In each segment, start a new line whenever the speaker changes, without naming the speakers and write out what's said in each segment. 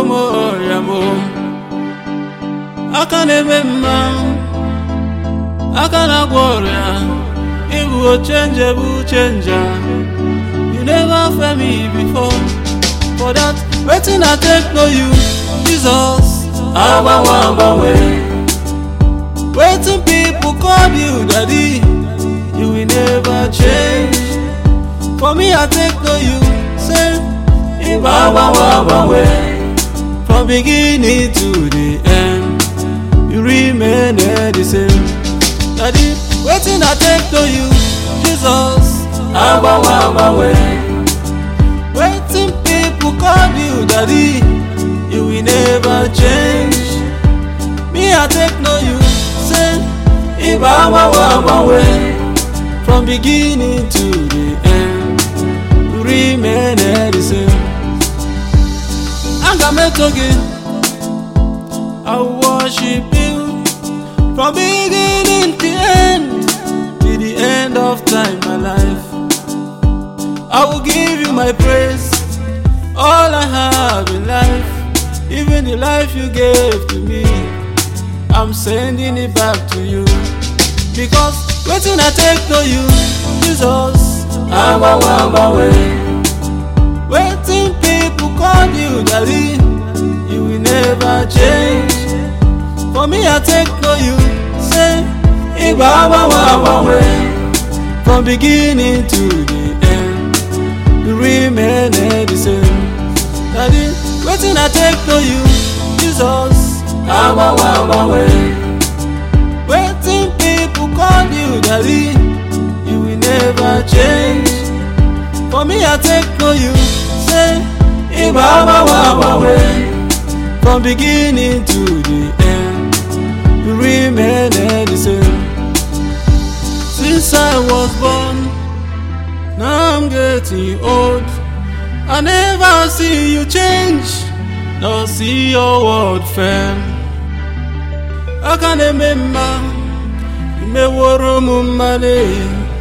moyamo akane memma akana gloria ibu changer. You never felt me before. For that waiting I take no you, Jesus. Awa way. Waiting people call you daddy, you will never change. For me I take no you, say Awa way. From beginning to the end, you remain the same. Daddy, waiting I take no you, Jesus. Awa way. Waiting people call you daddy, you will never change. Me I take no you, say Awa way. From beginning to the end, you remain the same. Angametoge, I worship you from beginning to end, to the end of time, my life. I will give you my praise, all I have in life, even the life you gave to me. I'm sending it back to you, because waiting I take to you, Jesus. Awa way. Waiting people call you daddy, you will never change. For me I take to you, say Awa way. From beginning to the end, you remain the same. Daddy, waiting I take to you, Jesus. Awa way. Waiting people call you daddy, you will never change. For me I take to you, say Awa way. From beginning to the end, you remain the same. Since I was born, now I'm getting old. I never see you change, nor see your word firm. I can't remember, me woro mumale.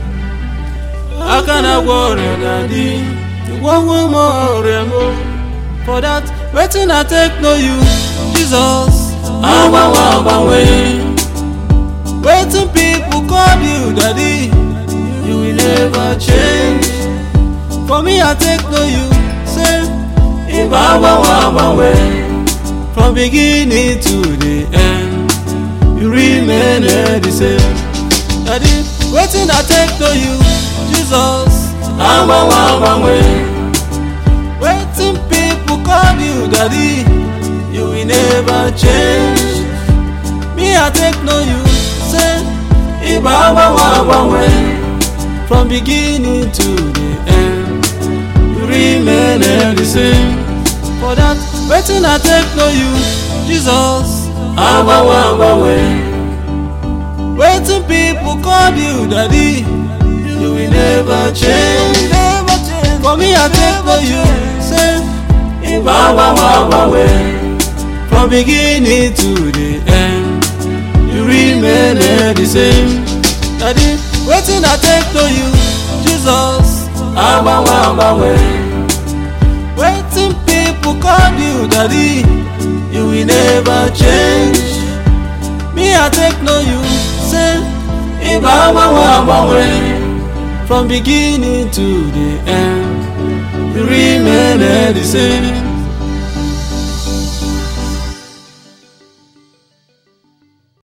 I can't worry, daddy, you won't worry more. For that, waiting I take no you, Jesus. Awa way. Waiting people call you daddy, you will never change. For me I take no you, say Awa way. From beginning to the end, you remain the same. Daddy, waiting I take to you, Jesus. Awa way. Waiting people call you daddy, you will never change. Me I take no you, say Awa way. From beginning to the end, you remain the same. For that waiting I take no you, Jesus. Awa way. Waiting people call you daddy, you will never change. For me I take no you, say Awa way. From beginning to the end, you remain the same. Daddy, waiting I take to you, Jesus. Awa way. Waiting people call you daddy, you will never change. Me I take no you, say Awa way. From beginning to the end, you remain the same.